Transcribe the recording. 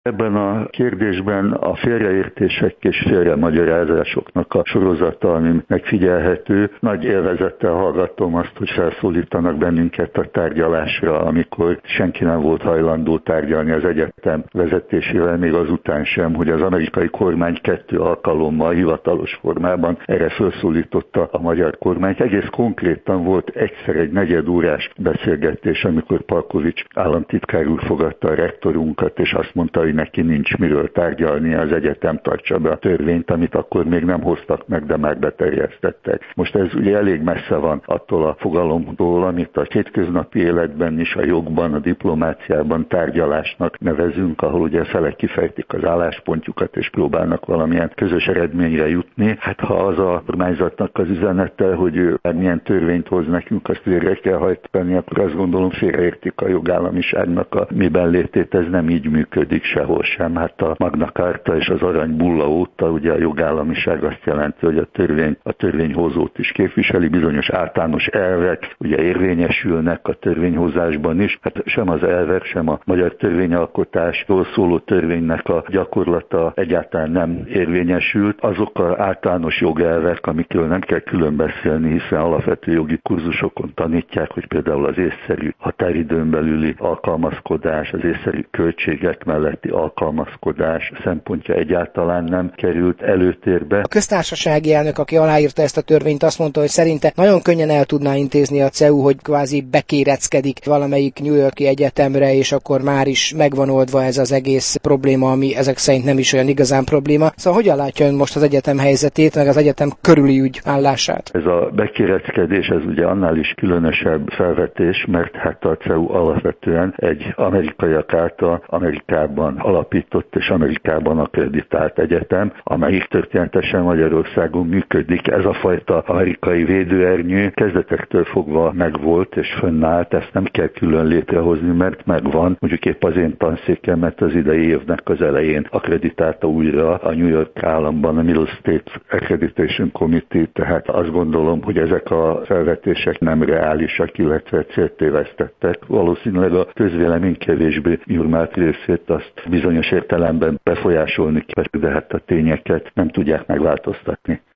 Ebben a kérdésben a félreértések és félremagyarázásoknak a sorozata, ami megfigyelhető. Nagy élvezettel hallgattam azt, hogy felszólítanak bennünket a tárgyalásra, amikor senki nem volt hajlandó tárgyalni az egyetem vezetésével, még azután sem, hogy az amerikai kormány 2 alkalommal hivatalos formában erre felszólította a magyar kormányt. Egész konkrétan volt egyszer egy negyedórás beszélgetés, amikor Palkovics államtitkár úr fogadta a rektorunkat, és azt mondta, hogy neki nincs miről tárgyalni, az egyetem tartsa be a törvényt, amit akkor még nem hoztak meg, de már beterjesztettek. Most ez ugye elég messze van attól a fogalomtól, amit a hétköznapi életben is, a jogban, a diplomáciában tárgyalásnak nevezünk, ahol ugye felek kifejtik az álláspontjukat és próbálnak valamilyen közös eredményre jutni. Hát ha az a kormányzatnak az üzenete, hogy ő milyen törvényt hoz nekünk, azt végre kell hajtani, akkor azt gondolom félreértik a jogállamiságnak a miben létét, ez nem így működik sehol sem. Hát a Magna Carta és az Arany Bulla óta ugye a jogállamiság azt jelenti, hogy a törvényhozót is képviseli, bizonyos általános elvek ugye érvényesülnek a törvényhozásban is. Hát sem az elvek, sem a magyar törvényalkotásról szóló törvénynek a gyakorlata egyáltalán nem érvényesült. Azok az általános jogelvek, amikről nem kell külön beszélni, hiszen alapvető jogi kurzusokon tanítják, hogy például az észszerű határidőn belüli alkalmazkodás, az észszerű költségek melletti alkalmazkodás szempontja egyáltalán nem került előtérbe. A köztársasági elnök, aki aláírta ezt a törvényt, azt mondta, hogy szerinte nagyon könnyen el tudná intézni a CEU, hogy kvázi bekéreckedik valamelyik New York-i egyetemre, és akkor már is megvan oldva ez az egész probléma, ami ezek szerint nem is olyan igazán probléma. Szóval hogyan látja ön most az egyetem helyzetét, meg az egyetem körüli ügy állását? Ez a bekéreckedés, ez ugye annál is különösebb felvetés, mert hát a CEU alapvetően egy amerikaiak által Amerikában alapított és Amerikában akkreditált egyetem, amelyik történetesen Magyarországon működik. Ez a fajta amerikai védőernyő kezdetektől fogva megvolt és fönnállt, ezt nem kell külön létrehozni, mert megvan. Mondjuk épp az én tanszékemet az idei évnek az elején akkreditálta újra a New York államban a Middle States Accreditation Committee, tehát azt gondolom, hogy ezek a felvetések nem reálisak, illetve céltévesztettek. Valószínűleg a közvélemény kevésbé nyurmált részét azt bizonyos értelemben befolyásolni kell, de hát a tényeket nem tudják megváltoztatni.